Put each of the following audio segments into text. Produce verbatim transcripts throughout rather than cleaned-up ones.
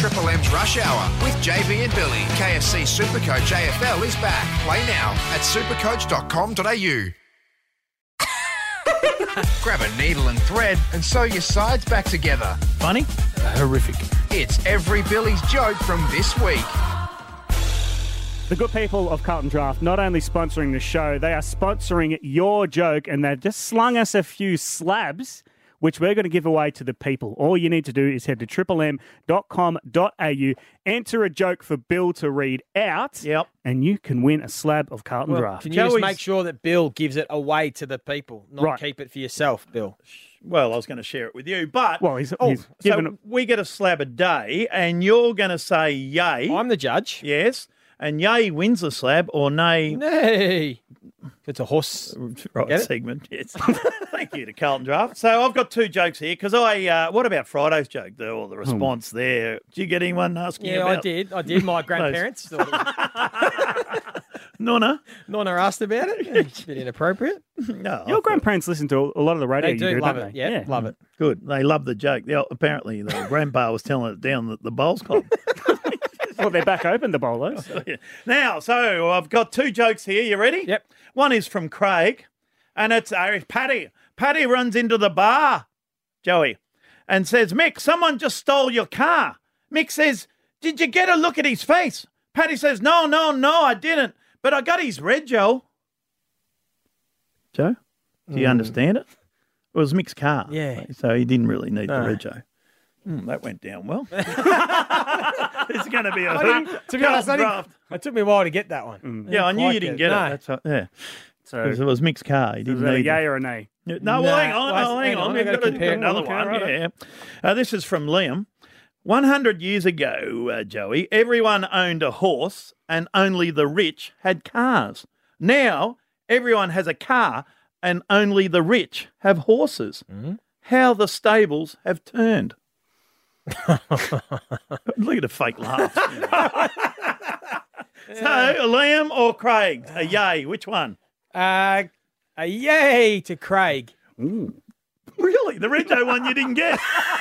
Triple M's Rush Hour with J B and Billy. K F C Supercoach A F L is back. Play now at supercoach dot com dot a u. Grab a needle and thread and sew your sides back together. Funny? Uh, horrific. It's every Billy's joke from this week. The good people of Carlton Draft not only sponsoring the show, they are sponsoring your joke, and they've just slung us a few slabs, which we're going to give away to the people. All you need to do is head to triple m dot com dot a u, enter a joke for Bill to read out, Yep. and you can win a slab of Carlton Well, Draft. can you just make sure that Bill gives it away to the people, not Right. keep it for yourself, Bill? Well, I was going to share it with you, but Well, he's- oh, he's so given- we get a slab a day, and you're going to say yay. I'm the judge. Yes, and yay wins the slab, or nay. Nay. It's a horse. Right Get it? segment. Yes. Thank you to Carlton Draft. So I've got two jokes here because I. Uh, what about Friday's joke? The, or the response there? Did you get anyone asking? Yeah, about I did. I did. My grandparents thought it was... Nonna? Nonna asked about it. It's a bit inappropriate. No. Your grandparents listen to a lot of the radio They you do do, love don't it. they? Yeah, love it. Good. They love the joke. They, apparently, the grandpa was telling it down at the Bowls Club. Well, they're back open, the bowlers. Now, so I've got two jokes here. You ready? Yep. One is from Craig, and it's uh, Paddy. Paddy runs into the bar, Joey, and says, Mick, someone just stole your car. Mick says, did you get a look at his face? Paddy says, no, no, no, I didn't, but I got his red, Joe. Joe, do you Mm. understand it? It was Mick's car. Yeah. So he didn't really need No. the red, Joe. Mm, that went down well. It's going to be a I hoot. didn't- to be honest, I Draft. didn't- it took me a while to get that one. Yeah, I knew you quite didn't get get it. it. That's what, yeah. So, Because it was Mick's car. He is didn't that a need yay it. or a nay? No, Nah, well, hang on. well, oh, hang hang on. on, We've I've got gotta to compare another Okay, one. righto. Yeah. Uh, this is from Liam. one hundred years ago, uh, Joey, everyone owned a horse and only the rich had cars. Now, everyone has a car and only the rich have horses. Mm-hmm. How the stables have turned. Look at the fake laugh. So, Liam or Craig? A yay. Which one? Uh, a yay to Craig. Really? The Rego one you didn't get?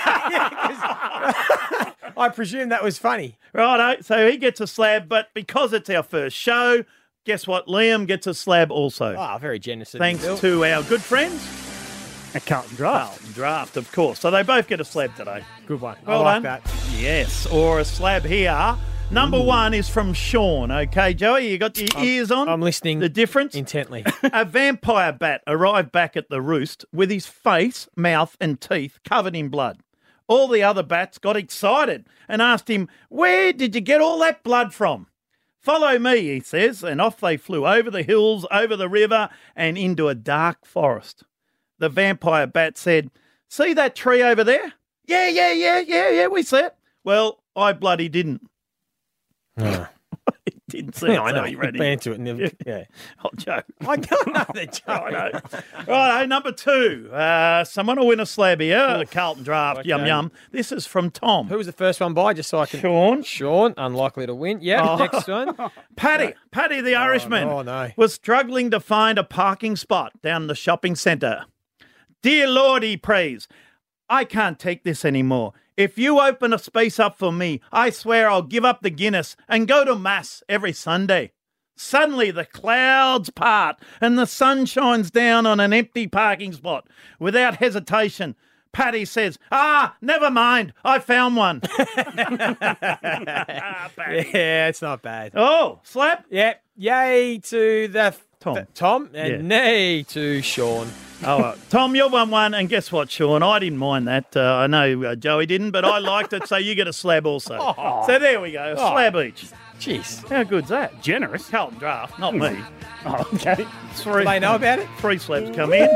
I presume that was funny. Righto. So he gets a slab, but because it's our first show, guess what? Liam gets a slab also. Oh, very generous of you, Thanks Bill. to our good friends, A Carlton Draft. Carlton Draft, of course. So they both get a slab today. Good one. Well I like done. that. Yes, or a slab here. Number one is from Sean. Okay, Joey, you got your ears on? I'm listening The difference? intently. A vampire bat arrived back at the roost with his face, mouth, and teeth covered in blood. All the other bats got excited and asked him, where did you get all that blood from? Follow me, he says, and off they flew over the hills, over the river, and into a dark forest. The vampire bat said, see that tree over there? Yeah, yeah, yeah, yeah, yeah, we see it. Well, I bloody didn't. Oh. He didn't see it, I so know. he You ran ran in. to it. And never, yeah. Oh, Joe. I don't know the joke. I know. Right, number two. Uh, someone will win a slab here. The Carlton Draft. Okay. Yum, yum. This is from Tom. Who was the first one by, just so I can... Sean. Sean, unlikely to win. Yeah, Oh. next one. Paddy. Paddy the Irishman oh, no. was struggling to find a parking spot down the shopping centre. Dear Lord, he prays, I can't take this anymore. If you open a space up for me, I swear I'll give up the Guinness and go to Mass every Sunday. Suddenly the clouds part and the sun shines down on an empty parking spot. Without hesitation, Paddy says, ah, never mind, I found one. Ah, Paddy. Yeah, it's not bad. Oh, slap. Yeah, yay to the... Tom. the- Tom, and Yeah. nay to Sean. All right. Tom, you're one one, and guess what, Sean? I didn't mind that. Uh, I know uh, Joey didn't, but I liked it, so you get a slab also. So there we go, a slab each. Jeez. How good's that? Generous. Carlton Draft, not me. Oh, okay. Three, Do they know about it? Three slabs come in.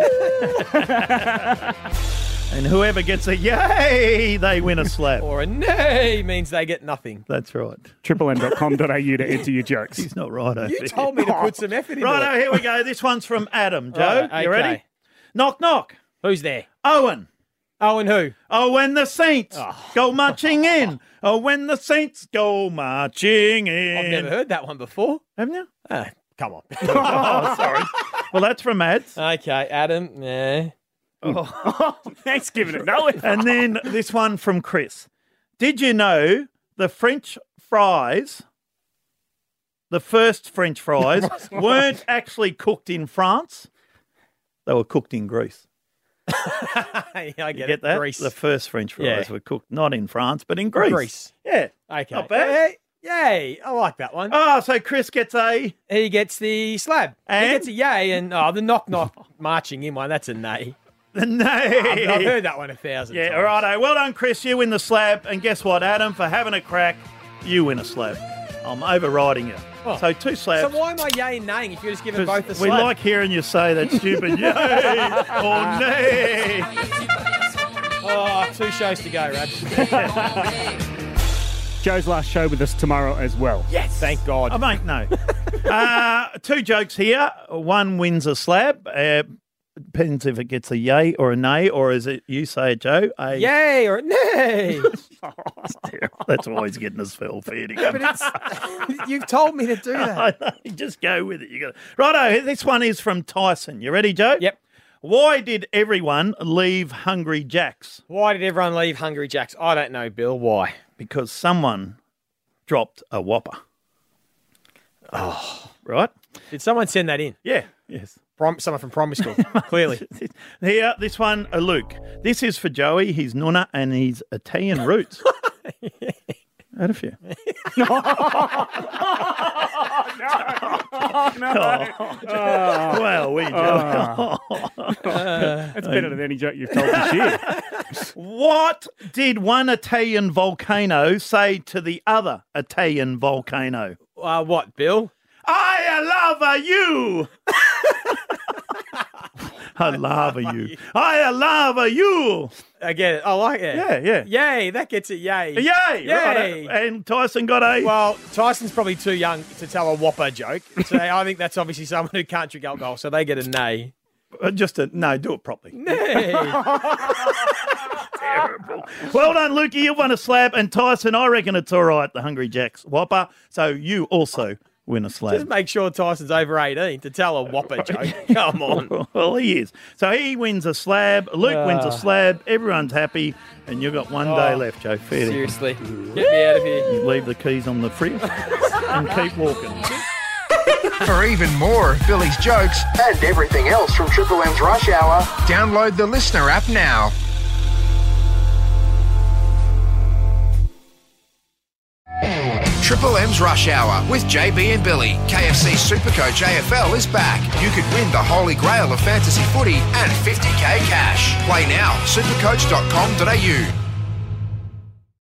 And whoever gets a yay, they win a slab. Or a nay means they get nothing. That's right. triple m dot com dot a u to enter your jokes. He's not right over You here. told me to put some effort into Righto, it. here we go. This one's from Adam. Joe, Right, you ready? okay. Knock, knock. Who's there? Owen. Oh, and who? Oh, when the Saints go marching in. Oh, when the Saints go marching in. I've never heard that one before. Haven't you? Ah, come on. Oh, sorry. Well, that's from Ads. Okay, Adam. Yeah. Thanks, giving it no. And then this one from Chris. Did you know the French fries, the first French fries, weren't actually cooked in France. They were cooked in Greece. yeah, I get, You it. get that? Greece. The first French fries Yeah. were cooked not in France, but in Greece. Greece. Yeah. Okay. Not bad. Yay. I like that one. Oh, so Chris gets a... He gets the slab. And? He gets a yay, and oh, the knock knock marching in one, that's a nay. No. I've, I've heard that one a thousand Yeah, times. all righto. Well done, Chris. You win the slab. And guess what, Adam? For having a crack, you win a slab. I'm overriding you. Oh. So two slabs. So why am I yay and naying if you're just giving both the we slab? like hearing you say that stupid yay or nay. Oh, two shows to go, Rab. Joe's last show with us tomorrow as well. Yes. Thank God. Oh, mate, no. uh, two jokes here. One wins a slab. Uh, depends if it gets a yay or a nay, or is it, you say it, Joe? A Yay or nay. That's always getting us fell fair. But it's, you've told me to do that. I know. Just go with it. You got righto. This one is from Tyson. You ready, Joe? Yep. Why did everyone leave Hungry Jack's? Why did everyone leave Hungry Jack's? I don't know, Bill. Why? Because someone dropped a Whopper. Oh, right. Did someone send that in? Yeah. Yes. Prom- someone from primary school, clearly. Here, this one, uh, Luke. This is for Joey, his nonna, and his Italian roots. Had a few. Well, we joke. That's better than any joke you've told this year. What did one Italian volcano say to the other Italian volcano? Uh, what, Bill? I love you. I love you. I love you. I get it. I like it. Yeah, yeah. Yay, that gets it yay. Yay! Yay. Right. And Tyson got a. Well, Tyson's probably too young to tell a Whopper joke. So I think that's obviously someone who can't drink alcohol, so they get a nay. Uh, Just a no. Do it properly. Nay. Terrible. Well done, Lukey. You won a slab, and Tyson, I reckon it's all right. The Hungry Jack's Whopper. So you also win a slab. Just make sure Tyson's over eighteen to tell a Whopper joke. Come on. Well, he is. So he wins a slab. Luke wins a Ah. slab. Everyone's happy, and you've got one day Oh, left, Joe. Fair dinkum. Seriously. Get me out of here. You leave the keys on the fridge and keep walking. For even more of Billy's jokes and everything else from Triple M's Rush Hour, download the Listener app now. Triple M's Rush Hour with J B and Billy. K F C Supercoach A F L is back. You could win the holy grail of fantasy footy and fifty K cash. Play now, supercoach dot com dot a u.